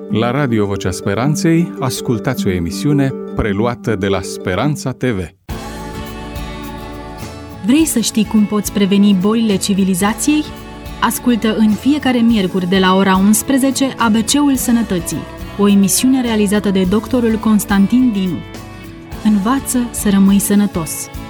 La Radio Vocea Speranței ascultați o emisiune preluată de la Speranța TV. Vrei să știi cum poți preveni bolile civilizației? Ascultă în fiecare miercuri de la ora 11 ABC-ul Sănătății, o emisiune realizată de doctorul Constantin Dinu. Învață să rămâi sănătos!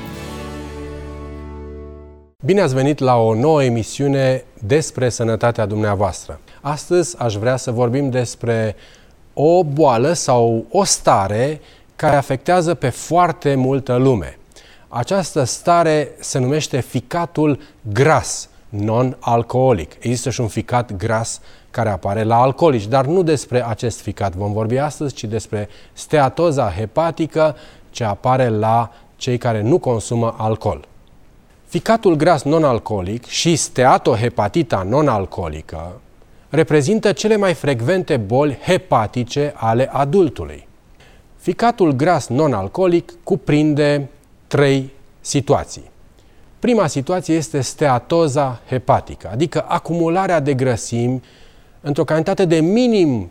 Bine ați venit la o nouă emisiune despre sănătatea dumneavoastră. Astăzi aș vrea să vorbim despre o boală sau o stare care afectează pe foarte multă lume. Această stare se numește ficatul gras non-alcoolic. Există și un ficat gras care apare la alcoolici, dar nu despre acest ficat vom vorbi astăzi, ci despre steatoza hepatică ce apare la cei care nu consumă alcool. Ficatul gras non-alcoolic și steatohepatita non-alcoolică reprezintă cele mai frecvente boli hepatice ale adultului. Ficatul gras non-alcoolic cuprinde 3 situații. Prima situație este steatoza hepatică, adică acumularea de grăsimi într-o cantitate de minim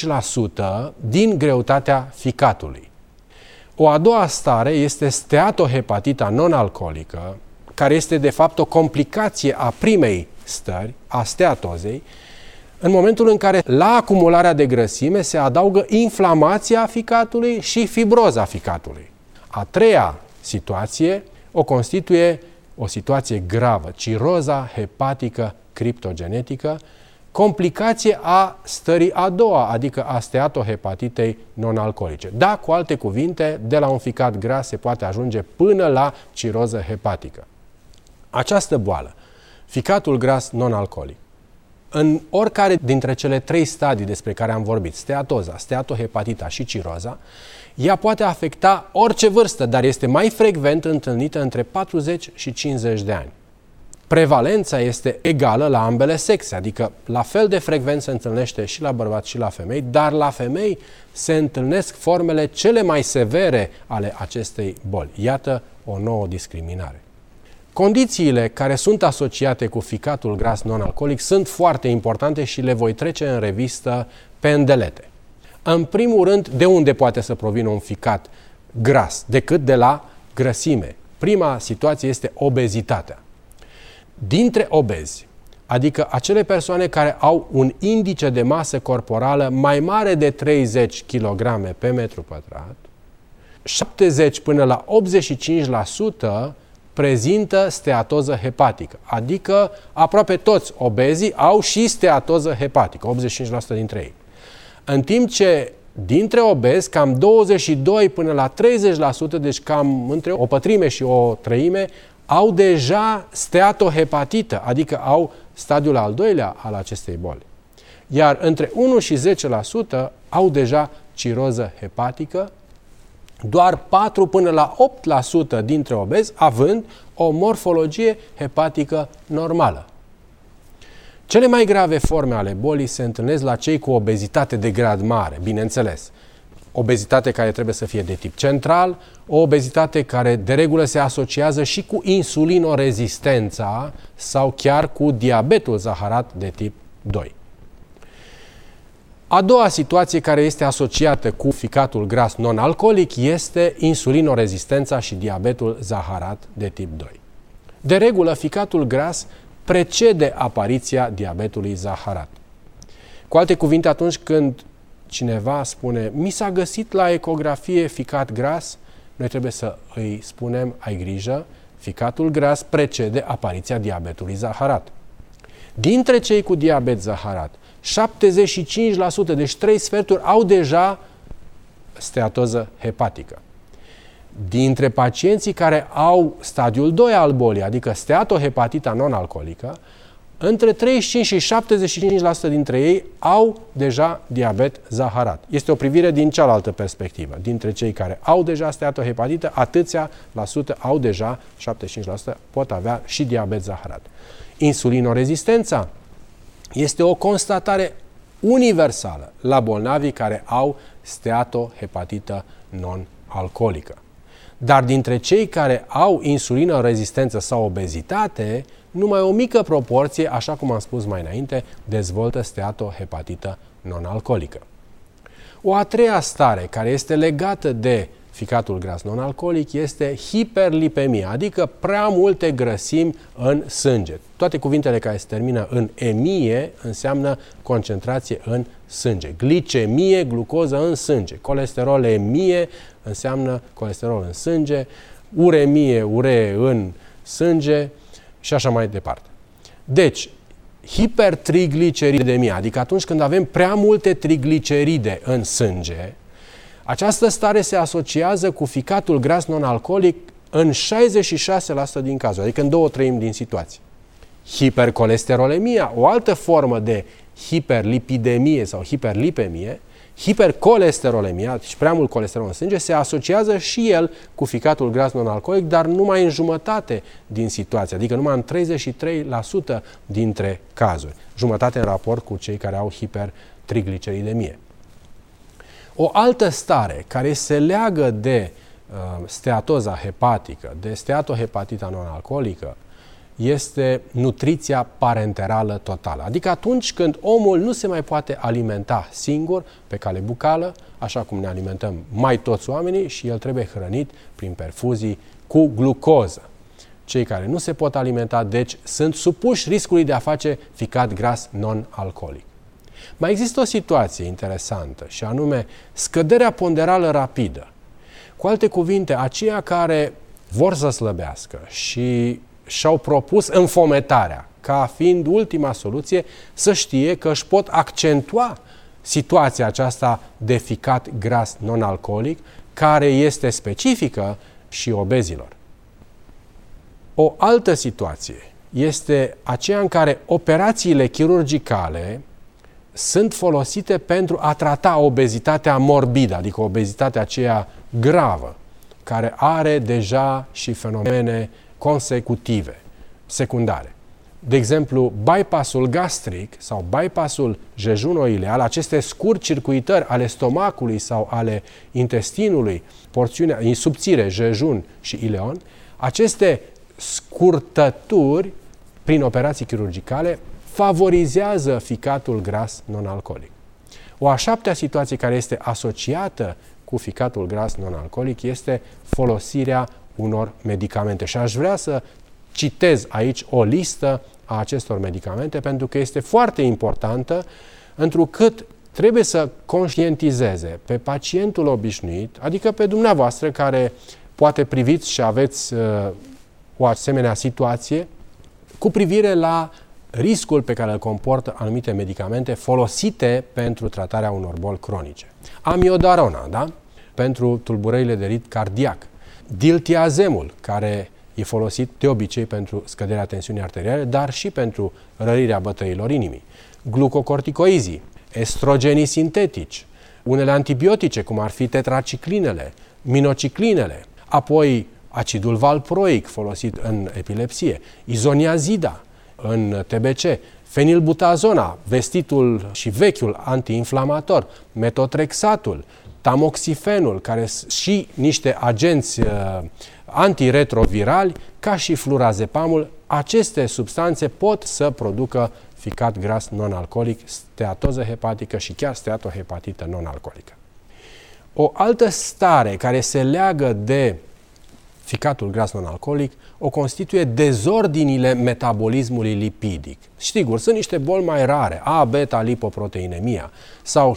5% din greutatea ficatului. O a doua stare este steatohepatita non-alcoolică, care este de fapt o complicație a primei stări, a steatozei, în momentul în care la acumularea de grăsime se adaugă inflamația ficatului și fibroza ficatului. A treia situație o constituie o situație gravă, ciroza hepatică criptogenetică, complicație a stării a doua, adică a steatohepatitei non-alcoolice. Da, cu alte cuvinte, de la un ficat gras se poate ajunge până la ciroză hepatică. Această boală, ficatul gras non-alcoolic, în oricare dintre cele 3 stadii despre care am vorbit, steatoza, steatohepatita și ciroza, ea poate afecta orice vârstă, dar este mai frecvent întâlnită între 40 și 50 de ani. Prevalența este egală la ambele sexe, adică la fel de frecvent se întâlnește și la bărbați și la femei, dar la femei se întâlnesc formele cele mai severe ale acestei boli. Iată o nouă discriminare. Condițiile care sunt asociate cu ficatul gras non-alcoolic sunt foarte importante și le voi trece în revistă pe îndelete. În primul rând, de unde poate să provină un ficat gras? Decât de la grăsime. Prima situație este obezitatea. Dintre obezi, adică acele persoane care au un indice de masă corporală mai mare de 30 kg pe metru pătrat, 70 până la 85% prezintă steatoză hepatică, adică aproape toți obezii au și steatoză hepatică, 85% dintre ei. În timp ce dintre obezi, cam 22 până la 30%, deci cam între o pătrime și o treime, au deja steatohepatită, adică au stadiul al doilea al acestei boli. Iar între 1 și 10% au deja ciroză hepatică, doar 4 până la 8% dintre obezi având o morfologie hepatică normală. Cele mai grave forme ale bolii se întâlnesc la cei cu obezitate de grad mare, bineînțeles. Obezitate care trebuie să fie de tip central, o obezitate care de regulă se asociază și cu insulinorezistența sau chiar cu diabetul zaharat de tip 2. A doua situație care este asociată cu ficatul gras non-alcoolic este insulinorezistența și diabetul zaharat de tip 2. De regulă, ficatul gras precede apariția diabetului zaharat. Cu alte cuvinte, atunci când cineva spune, mi s-a găsit la ecografie ficat gras, noi trebuie să îi spunem, ai grijă, ficatul gras precede apariția diabetului zaharat. Dintre cei cu diabet zaharat, 75%, deci 3 sferturi, au deja steatoză hepatică. Dintre pacienții care au stadiul 2 al bolii, adică steatohepatita non-alcoolică, între 35 și 75% dintre ei au deja diabet zaharat. Este o privire din cealaltă perspectivă. Dintre cei care au deja steatohepatită, atâția la sută au deja, 75% pot avea și diabet zaharat. Insulinorezistența este o constatare universală la bolnavii care au steatohepatită non-alcoolică. Dar dintre cei care au insulinorezistență sau obezitate, numai o mică proporție, așa cum am spus mai înainte, dezvoltă steatohepatită non-alcoolică. O a treia stare care este legată de ficatul gras non-alcoolic este hiperlipemia, adică prea multe grăsimi în sânge. Toate cuvintele care se termină în emie înseamnă concentrație în sânge. Glicemie, glucoză în sânge. Colesterolemie înseamnă colesterol în sânge. Uremie, uree în sânge și așa mai departe. Deci, hipertrigliceridemie, adică atunci când avem prea multe trigliceride în sânge, această stare se asociază cu ficatul gras non-alcoolic în 66% din cazuri, adică în 2/3 din situații. Hipercolesterolemia, o altă formă de hiperlipidemie sau hiperlipemie, hipercolesterolemia, deci prea mult colesterol în sânge, se asociază și el cu ficatul gras non-alcoolic, dar numai în jumătate din situații, adică numai în 33% dintre cazuri. Jumătate în raport cu cei care au hipertrigliceridemie. O altă stare care se leagă de steatoza hepatică, de steatohepatita non-alcoolică, este nutriția parenterală totală. Adică atunci când omul nu se mai poate alimenta singur pe cale bucală, așa cum ne alimentăm mai toți oamenii, și el trebuie hrănit prin perfuzii cu glucoză. Cei care nu se pot alimenta, deci, sunt supuși riscului de a face ficat gras non-alcoolic. Mai există o situație interesantă și anume scăderea ponderală rapidă. Cu alte cuvinte, aceia care vor să slăbească și și-au propus înfometarea ca fiind ultima soluție, să știe că își pot accentua situația aceasta de ficat gras non-alcoolic, care este specifică și obezilor. O altă situație este aceea în care operațiile chirurgicale sunt folosite pentru a trata obezitatea morbidă, adică obezitatea aceea gravă, care are deja și fenomene consecutive, secundare. De exemplu, bypassul gastric sau bypassul jejun-ileal, aceste scurt-circuitări ale stomacului sau ale intestinului, porțiunea subțire, jejun și ileon, aceste scurtături prin operații chirurgicale favorizează ficatul gras non-alcoolic. O a șaptea situație care este asociată cu ficatul gras non-alcoolic este folosirea unor medicamente. Și aș vrea să citez aici o listă a acestor medicamente pentru că este foarte importantă, întrucât trebuie să conștientizeze pe pacientul obișnuit, adică pe dumneavoastră care poate priviți și aveți o asemenea situație, cu privire la riscul pe care îl comportă anumite medicamente folosite pentru tratarea unor boli cronice. Amiodarona, da? Pentru tulburările de ritm cardiac. Diltiazemul, care e folosit de obicei pentru scăderea tensiunii arteriale, dar și pentru rărirea bătăilor inimii. Glucocorticoizii, estrogenii sintetici, unele antibiotice, cum ar fi tetraciclinele, minociclinele, apoi acidul valproic folosit în epilepsie, izoniazida în TBC, fenilbutazona, vestitul și vechiul antiinflamator, metotrexatul, tamoxifenul, care sunt și niște agenți antiretrovirali, ca și flurazepamul. Aceste substanțe pot să producă ficat gras non-alcoolic, steatoză hepatică și chiar steatohepatită non-alcoolică. O altă stare care se leagă de ficatul gras non-alcoolic o constituie dezordinile metabolismului lipidic. Sigur, sunt niște boli mai rare, A-beta-lipoproteinemia sau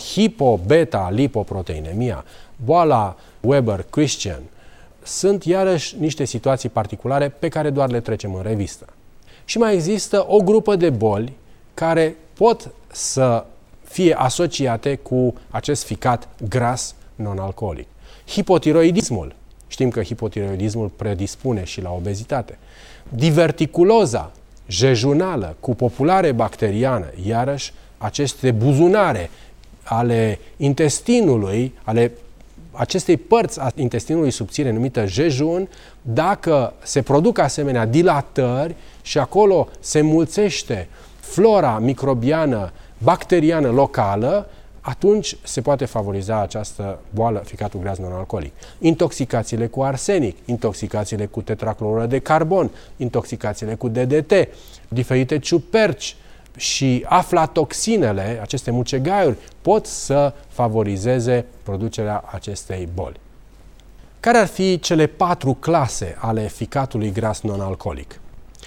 hipo-beta-lipoproteinemia, boala Weber-Christian. Sunt iarăși niște situații particulare pe care doar le trecem în revistă. Și mai există o grupă de boli care pot să fie asociate cu acest ficat gras non-alcoolic. Hipotiroidismul. Știm că hipotiroidismul predispune și la obezitate. Diverticuloza jejunală cu populare bacteriană, iarăși aceste buzunare ale intestinului, ale acestei părți a intestinului subțire numită jejun, dacă se produc asemenea dilatări și acolo se înmulțește flora microbiană bacteriană locală, atunci se poate favoriza această boală, ficatul gras non-alcoolic. Intoxicațiile cu arsenic, intoxicațiile cu tetraclorură de carbon, intoxicațiile cu DDT, diferite ciuperci, și aflatoxinele, aceste mucegaiuri, pot să favorizeze producerea acestei boli. Care ar fi cele 4 clase ale ficatului gras non-alcoolic?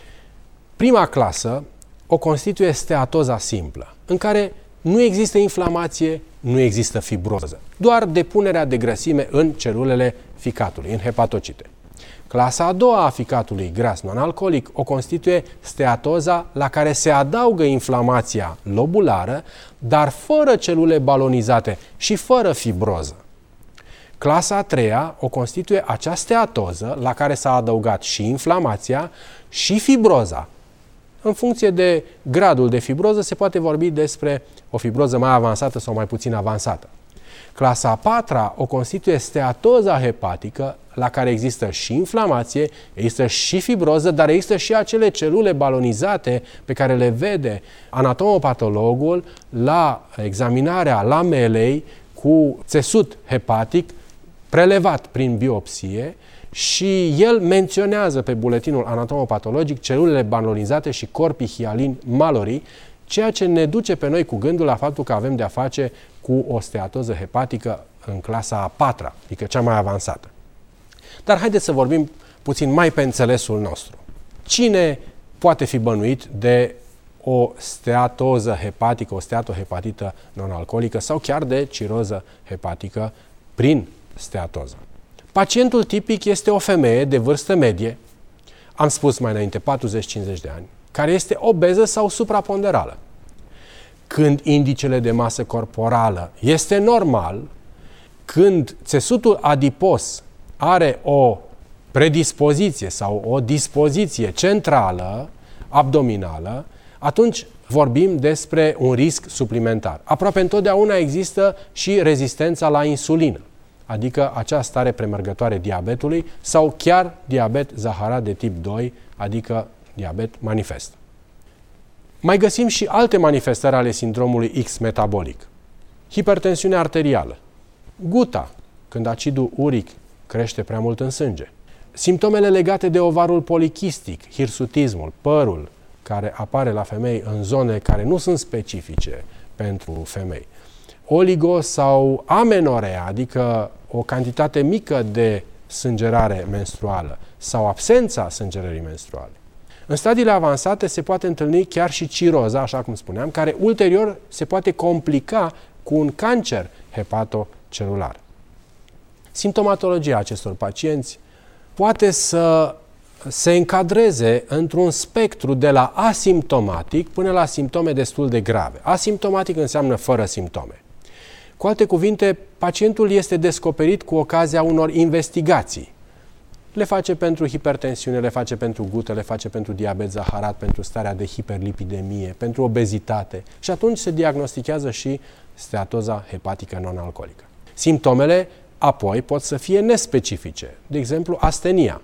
Prima clasă o constituie steatoza simplă, în care nu există inflamație, nu există fibroză, doar depunerea de grăsime în celulele ficatului, în hepatocite. Clasa a doua a ficatului gras non-alcoolic o constituie steatoza la care se adaugă inflamația lobulară, dar fără celule balonizate și fără fibroză. Clasa a treia o constituie acea steatoză la care s-a adăugat și inflamația și fibroza. În funcție de gradul de fibroză se poate vorbi despre o fibroză mai avansată sau mai puțin avansată. Clasa a patra o constituie steatoza hepatică, la care există și inflamație, există și fibroză, dar există și acele celule balonizate pe care le vede anatomopatologul la examinarea lamelei cu țesut hepatic prelevat prin biopsie și el menționează pe buletinul anatomopatologic celulele balonizate și corpii hialini malorii, ceea ce ne duce pe noi cu gândul la faptul că avem de-a face cu o steatoză hepatică în clasa a patra, adică cea mai avansată. Dar haideți să vorbim puțin mai pe înțelesul nostru. Cine poate fi bănuit de o steatoză hepatică, o steatohepatită non-alcoolică sau chiar de ciroză hepatică prin steatoză? Pacientul tipic este o femeie de vârstă medie, am spus mai înainte 40-50 de ani, care este obeză sau supraponderală. Când indicele de masă corporală este normal, când țesutul adipos are o predispoziție sau o dispoziție centrală, abdominală, atunci vorbim despre un risc suplimentar. Aproape întotdeauna există și rezistența la insulină, adică acea stare premergătoare diabetului sau chiar diabet zaharat de tip 2, adică diabet manifest. Mai găsim și alte manifestări ale sindromului X metabolic. Hipertensiune arterială, guta, când acidul uric crește prea mult în sânge, simptomele legate de ovarul polichistic, hirsutismul, părul, care apare la femei în zone care nu sunt specifice pentru femei, oligo sau amenorea, adică o cantitate mică de sângerare menstruală sau absența sângerării menstruale. În stadiile avansate se poate întâlni chiar și ciroza, așa cum spuneam, care ulterior se poate complica cu un cancer hepatocelular. Simptomatologia acestor pacienți poate să se încadreze într-un spectru de la asimptomatic până la simptome destul de grave. Asimptomatic înseamnă fără simptome. Cu alte cuvinte, pacientul este descoperit cu ocazia unor investigații. Le face pentru hipertensiune, le face pentru gută, le face pentru diabet zaharat, pentru starea de hiperlipidemie, pentru obezitate și atunci se diagnostichează și steatoza hepatică non-alcoolică. Simptomele apoi pot să fie nespecifice, de exemplu astenia.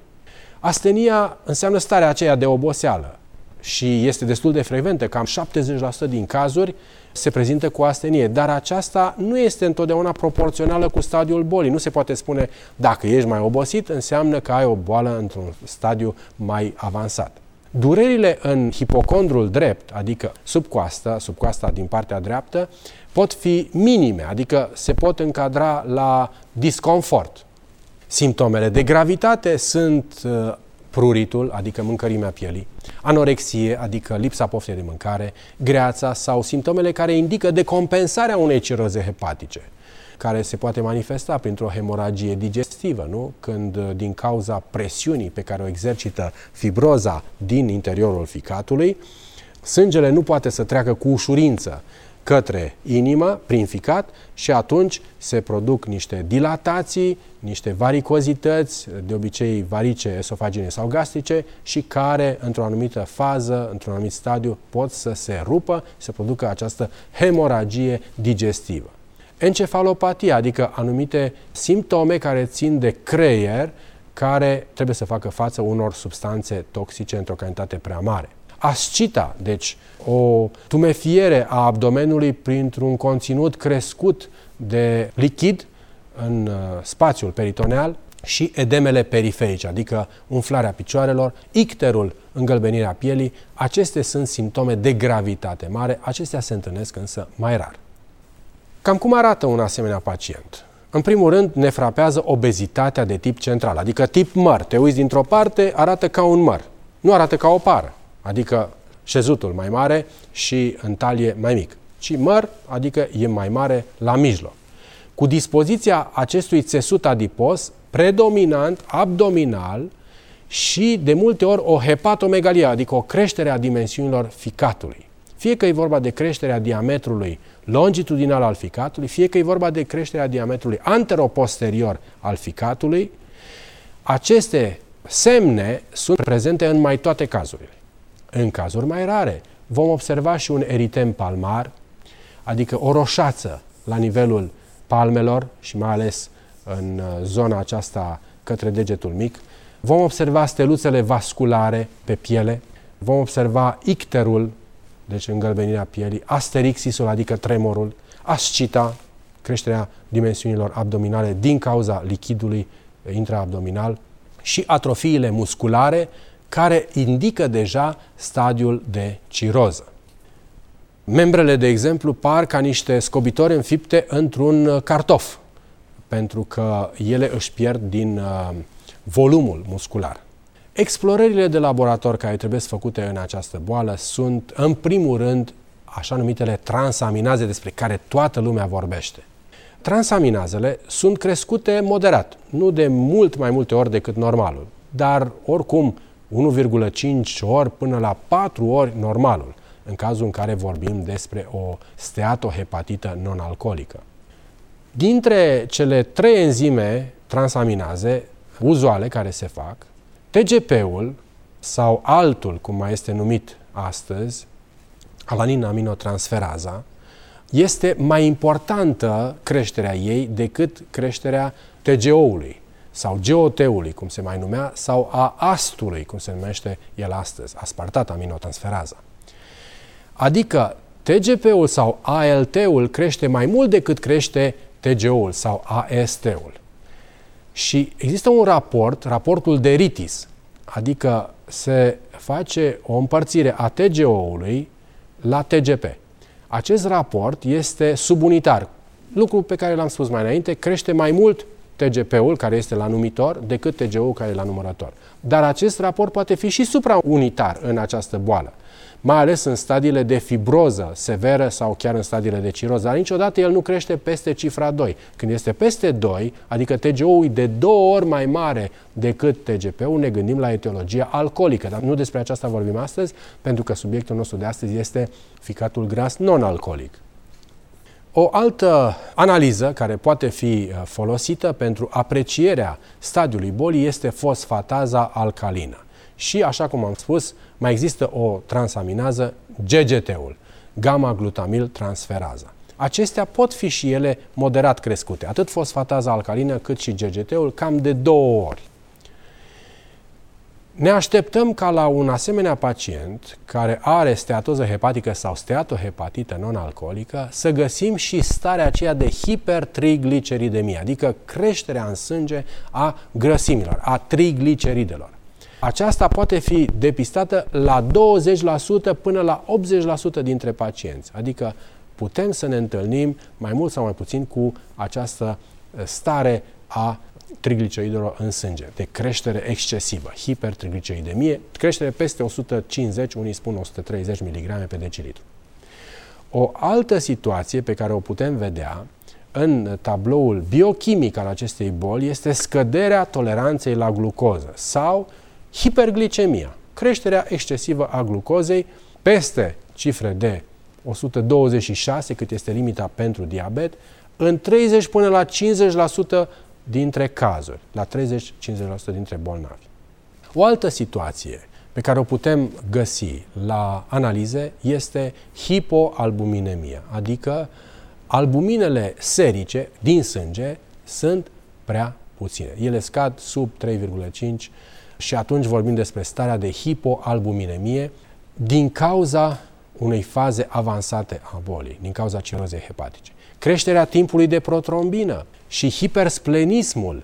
Astenia înseamnă starea aceea de oboseală și este destul de frecventă, cam 70% din cazuri se prezintă cu astenie, dar aceasta nu este întotdeauna proporțională cu stadiul bolii. Nu se poate spune dacă ești mai obosit, înseamnă că ai o boală într-un stadiu mai avansat. Durerile în hipocondrul drept, adică sub coasta din partea dreaptă, pot fi minime, adică se pot încadra la disconfort. Simptomele de gravitate sunt pruritul, adică mâncărimea pielii, anorexie, adică lipsa poftei de mâncare, greața sau simptomele care indică decompensarea unei ciroze hepatice, care se poate manifesta printr-o hemoragie digestivă, nu? Când din cauza presiunii pe care o exercită fibroza din interiorul ficatului, sângele nu poate să treacă cu ușurință către inimă, prin ficat, și atunci se produc niște dilatații, niște varicozități, de obicei varice esofagine sau gastrice, și care, într-o anumită fază, într-un anumit stadiu, pot să se rupă, să producă această hemoragie digestivă. Encefalopatia, adică anumite simptome care țin de creier, care trebuie să facă față unor substanțe toxice într-o cantitate prea mare. Ascita, deci o tumefiere a abdomenului printr-un conținut crescut de lichid în spațiul peritoneal, și edemele periferice, adică umflarea picioarelor, icterul, îngălbenirea pielii. Acestea sunt simptome de gravitate mare, acestea se întâlnesc însă mai rar. Cam cum arată un asemenea pacient? În primul rând, ne frapează obezitatea de tip central, adică tip măr. Te uiți dintr-o parte, arată ca un măr, nu arată ca o pară, adică șezutul mai mare și în talie mai mic, ci măr, adică e mai mare la mijloc. Cu dispoziția acestui țesut adipos, predominant abdominal și de multe ori o hepatomegalie, adică o creștere a dimensiunilor ficatului. Fie că e vorba de creșterea diametrului longitudinal al ficatului, fie că e vorba de creșterea diametrului anteroposterior al ficatului, aceste semne sunt prezente în mai toate cazurile. În cazuri mai rare vom observa și un eritem palmar, adică o roșață la nivelul palmelor și mai ales în zona aceasta către degetul mic. Vom observa steluțele vasculare pe piele, vom observa icterul, deci îngălbenirea pielii, asterixisul, adică tremorul, ascita, creșterea dimensiunilor abdominale din cauza lichidului intraabdominal și atrofiile musculare care indică deja stadiul de ciroză. Membrele, de exemplu, par ca niște scobitori înfipte într-un cartof, pentru că ele își pierd din volumul muscular. Explorările de laborator care trebuie făcute în această boală sunt, în primul rând, așa numitele transaminaze despre care toată lumea vorbește. Transaminazele sunt crescute moderat, nu de mult mai multe ori decât normalul, dar oricum 1,5 ori până la 4 ori normalul, în cazul în care vorbim despre o steatohepatită non-alcoolică. Dintre cele 3 enzime transaminaze uzuale care se fac, TGP-ul sau altul, cum mai este numit astăzi, alanin-aminotransferaza, este mai importantă creșterea ei decât creșterea TGO-ului sau GOT-ului, cum se mai numea, sau a AST-ului, cum se numește el astăzi, aspartat-aminotransferaza. Adică TGP-ul sau ALT-ul crește mai mult decât crește TGO-ul sau AST-ul. Și există un raport, raportul de Ritis, adică se face o împărțire a TGO-ului la TGP. Acest raport este subunitar, lucru pe care l-am spus mai înainte, crește mai mult TGP-ul, care este la numitor, decât TGO-ul, care e la numărător. Dar acest raport poate fi și supraunitar în această boală, mai ales în stadiile de fibroză severă sau chiar în stadiile de ciroză. Dar niciodată el nu crește peste cifra 2. Când este peste 2, adică TGO-ul e de 2 ori mai mare decât TGP-ul, ne gândim la etiologia alcoolică. Dar nu despre aceasta vorbim astăzi, pentru că subiectul nostru de astăzi este ficatul gras non-alcoolic. O altă analiză care poate fi folosită pentru aprecierea stadiului bolii este fosfataza alcalină. Și, așa cum am spus, mai există o transaminază, GGT-ul, gamma-glutamil-transferaza. Acestea pot fi și ele moderat crescute, atât fosfataza alcalină cât și GGT-ul, cam de 2 ori. Ne așteptăm ca la un asemenea pacient care are steatoză hepatică sau steatohepatită non-alcoolică să găsim și starea aceea de hipertrigliceridemie, adică creșterea în sânge a grăsimilor, a trigliceridelor. Aceasta poate fi depistată la 20% până la 80% dintre pacienți, adică putem să ne întâlnim mai mult sau mai puțin cu această stare a trigliceridelor în sânge, de creștere excesivă, hipertrigliceridemie, creștere peste 150, unii spun 130 mg pe decilitru. O altă situație pe care o putem vedea în tabloul biochimic al acestei boli este scăderea toleranței la glucoză sau hiperglicemia, creșterea excesivă a glucozei peste cifre de 126, cât este limita pentru diabet, în 30 până la 50% dintre cazuri, la 30-50% dintre bolnavi. O altă situație pe care o putem găsi la analize este hipoalbuminemia, adică albuminele serice din sânge sunt prea puține. Ele scad sub 3,5 și atunci vorbim despre starea de hipoalbuminemie din cauza unei faze avansate a bolii, din cauza cirozei hepatice. Creșterea timpului de protrombină și hipersplenismul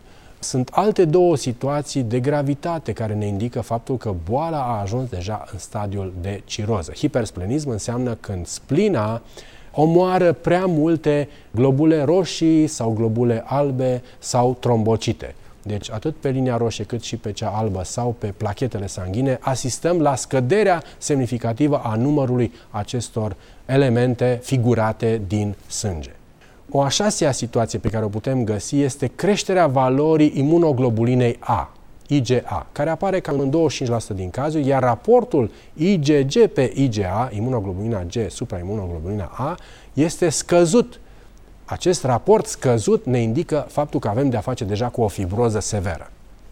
Sunt alte două situații de gravitate care ne indică faptul că boala a ajuns deja în stadiul de ciroză. Hipersplenism înseamnă când splina omoară prea multe globule roșii sau globule albe sau trombocite. Deci atât pe linia roșie cât și pe cea albă sau pe plachetele sanguine asistăm la scăderea semnificativă a numărului acestor elemente figurate din sânge. O a șasea situație pe care o putem găsi este creșterea valorii imunoglobulinei A, IgA, care apare cam în 25% din cazuri, iar raportul IgG pe IgA, imunoglobulina G supraimunoglobulina A, este scăzut. Acest raport scăzut ne indică faptul că avem de-a face deja cu o fibroză severă.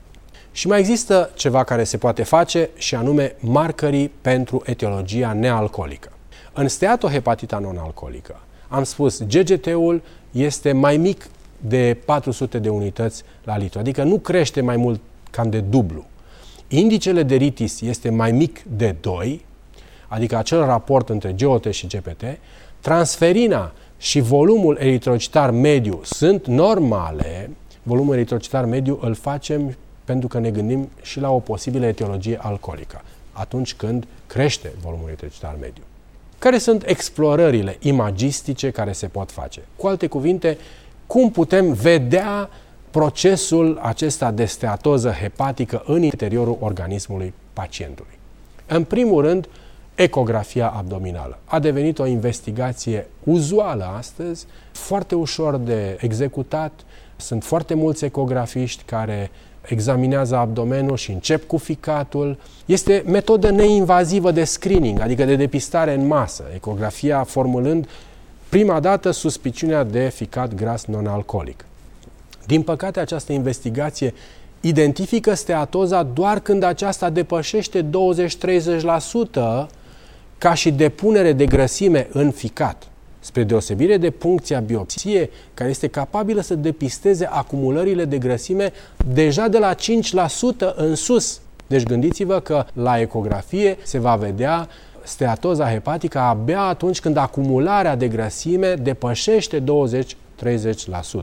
Și mai există ceva care se poate face și anume marcării pentru etiologia nealcoolică. În steatohepatita non-alcoolică, am spus, GGT-ul este mai mic de 400 de unități la litru, adică nu crește mai mult, cam de dublu. Indicele de ritis este mai mic de 2, adică acel raport între GOT și GPT. Transferina și volumul eritrocitar mediu sunt normale. Volumul eritrocitar mediu îl facem pentru că ne gândim și la o posibilă etiologie alcoolică, atunci când crește volumul eritrocitar mediu. Care sunt explorările imagistice care se pot face? Cu alte cuvinte, cum putem vedea procesul acesta de steatoză hepatică în interiorul organismului pacientului? În primul rând, ecografia abdominală. A devenit o investigație uzuală astăzi, foarte ușor de executat. Sunt foarte mulți ecografiști care examinează abdomenul și încep cu ficatul. Este metodă neinvazivă de screening, adică de depistare în masă. Ecografia formulând prima dată suspiciunea de ficat gras non-alcoolic. Din păcate, această investigație identifică steatoza doar când aceasta depășește 20-30% ca și depunere de grăsime în ficat, spre deosebire de puncția biopsie, care este capabilă să depisteze acumulările de grăsime deja de la 5% în sus. Deci gândiți-vă că la ecografie se va vedea steatoza hepatică abia atunci când acumularea de grăsime depășește 20-30%,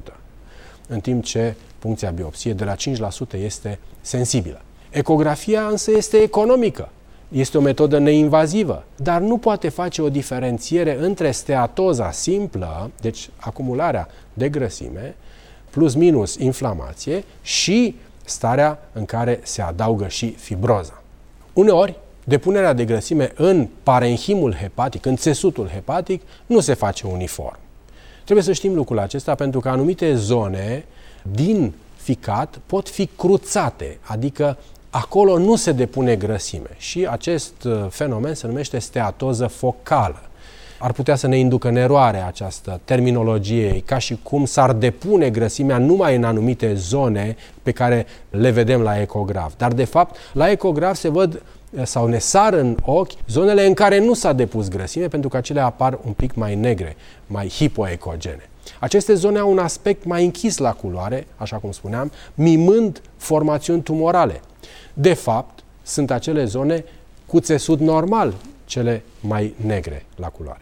în timp ce puncția biopsie de la 5% este sensibilă. Ecografia însă este economică. Este o metodă neinvazivă, dar nu poate face o diferențiere între steatoza simplă, deci acumularea de grăsime, plus minus inflamație, și starea în care se adaugă și fibroza. Uneori, depunerea de grăsime în parenhimul hepatic, în țesutul hepatic, nu se face uniform. Trebuie să știm lucrul acesta pentru că anumite zone din ficat pot fi cruțate, adică acolo nu se depune grăsime și acest fenomen se numește steatoză focală. Ar putea să ne inducă în eroare această terminologie, ca și cum s-ar depune grăsimea numai în anumite zone pe care le vedem la ecograf. Dar, de fapt, la ecograf se văd sau ne sar în ochi zonele în care nu s-a depus grăsime, pentru că acelea apar un pic mai negre, mai hipoecogene. Aceste zone au un aspect mai închis la culoare, așa cum spuneam, mimând formațiuni tumorale. De fapt, sunt acele zone cu țesut normal, cele mai negre la culoare.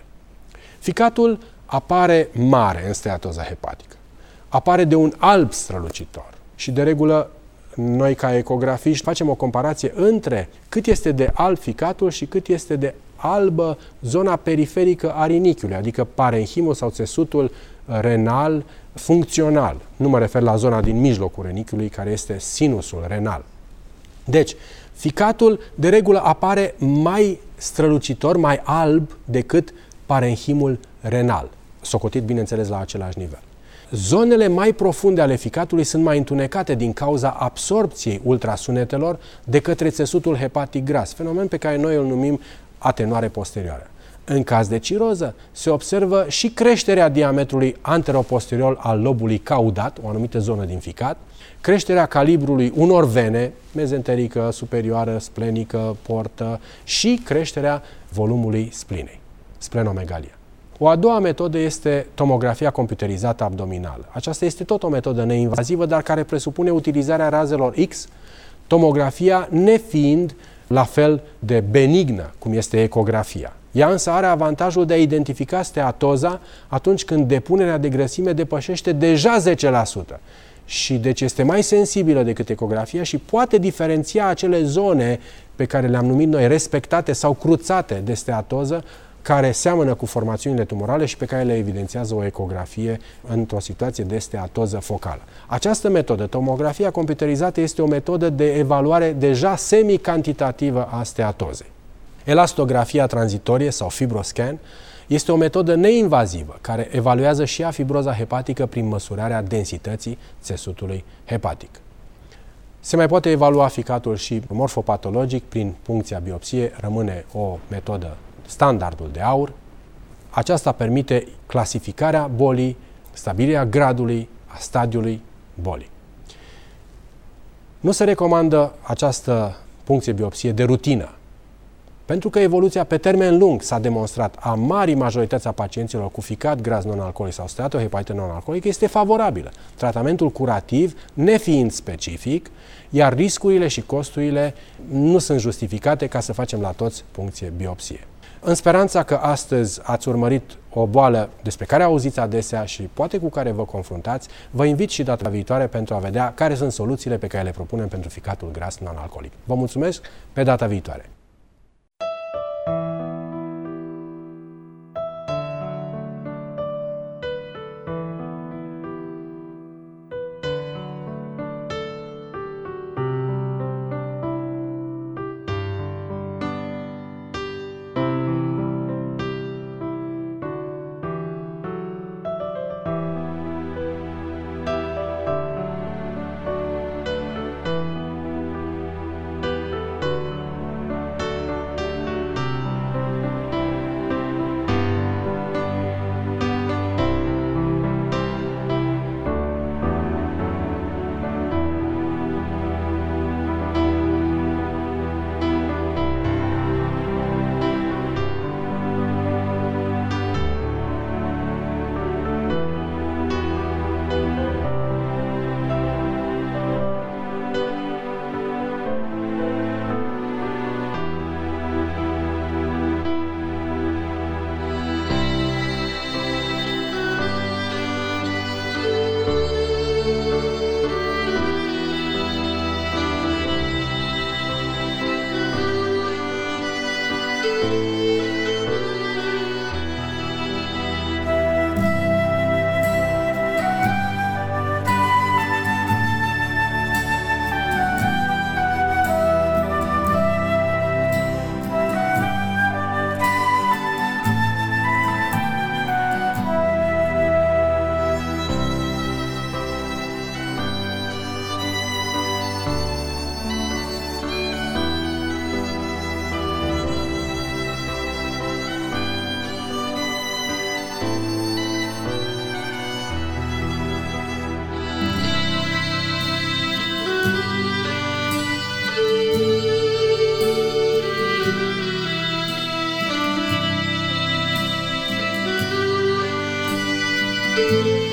Ficatul apare mare în steatoza hepatică. Apare de un alb strălucitor și, de regulă, noi ca ecografiști facem o comparație între cât este de alb ficatul și cât este de albă zona periferică a rinichiului, adică parenhimul sau țesutul renal funcțional. Nu mă refer la zona din mijlocul rinichiului, care este sinusul renal. Deci, ficatul de regulă apare mai strălucitor, mai alb decât parenhimul renal, socotit, bineînțeles, la același nivel. Zonele mai profunde ale ficatului sunt mai întunecate din cauza absorpției ultrasunetelor de către țesutul hepatic gras, fenomen pe care noi îl numim atenuare posterioară. În caz de ciroză, se observă și creșterea diametrului anteroposterior al lobului caudat, o anumită zonă din ficat, creșterea calibrului unor vene, mezenterică, superioară, splenică, portă, și creșterea volumului splinei, splenomegalia. O a doua metodă este tomografia computerizată abdominală. Aceasta este tot o metodă neinvazivă, dar care presupune utilizarea razelor X, tomografia nefiind la fel de benignă cum este ecografia. Ea însă are avantajul de a identifica steatoza atunci când depunerea de grăsime depășește deja 10%. și deci este mai sensibilă decât ecografia și poate diferenția acele zone pe care le-am numit noi respectate sau cruțate de steatoză, care seamănă cu formațiunile tumorale și pe care le evidențiază o ecografie într-o situație de steatoză focală. Această metodă, tomografia computerizată, este o metodă de evaluare deja semicantitativă a steatozei. Elastografia tranzitorie sau fibroscan este o metodă neinvazivă care evaluează și fibroza hepatică prin măsurarea densității țesutului hepatic. Se mai poate evalua ficatul și morfopatologic prin puncția biopsie, rămâne o metodă standardul de aur. Aceasta permite clasificarea bolii, stabilirea gradului, a stadiului bolii. Nu se recomandă această puncție biopsie de rutină, pentru că evoluția pe termen lung s-a demonstrat a marii majorități a pacienților cu ficat gras non-alcoolic sau steatohepatită non-alcoolică este favorabilă, tratamentul curativ nefiind specific, iar riscurile și costurile nu sunt justificate ca să facem la toți puncție biopsie. În speranța că astăzi ați urmărit o boală despre care auziți adesea și poate cu care vă confruntați, vă invit și data viitoare pentru a vedea care sunt soluțiile pe care le propunem pentru ficatul gras non-alcoolic. Vă mulțumesc, pe data viitoare! Thank you.